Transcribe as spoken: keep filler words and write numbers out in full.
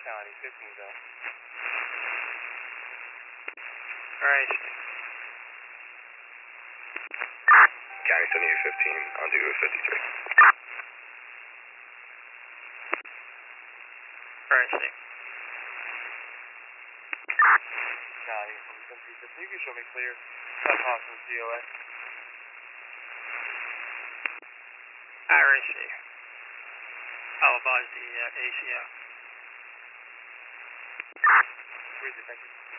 County, fifteen though. Alright. County seventy-eight fifteen, on duty with fifty-three. Alright, see. County, from seventy-eight fifteen, you can show me clear. South Austin, C O A. Alright, see. I'll advise the uh, A C O. Thank you.